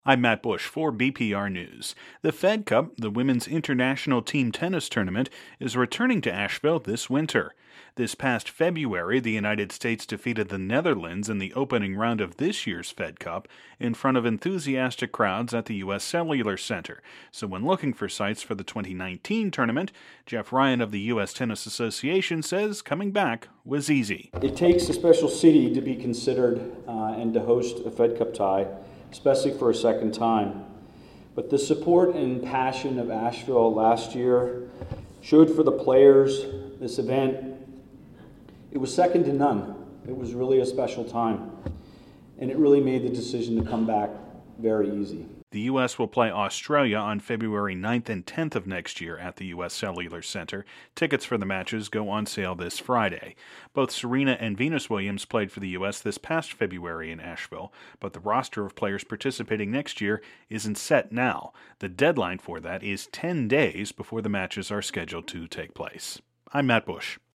I'm Matt Bush for BPR News. The Fed Cup, the women's international team tennis tournament, is returning to Asheville this winter. This past February, the United States defeated the Netherlands in the opening round of this year's Fed Cup in front of enthusiastic crowds at the U.S. Cellular Center. So when looking for sites for the 2019 tournament, Jeff Ryan of the U.S. Tennis Association says coming back was easy. It takes a special city to be considered and to host a Fed Cup tie, especially for a second time. But the support and passion of Asheville last year showed for the players this event. It was second to none. It was really a special time. And it really made the decision to come back very easy. The U.S. will play Australia on February 9th and 10th of next year at the U.S. Cellular Center. Tickets for the matches go on sale this Friday. Both Serena and Venus Williams played for the U.S. this past February in Asheville, but the roster of players participating next year isn't set now. The deadline for that is 10 days before the matches are scheduled to take place. I'm Matt Bush.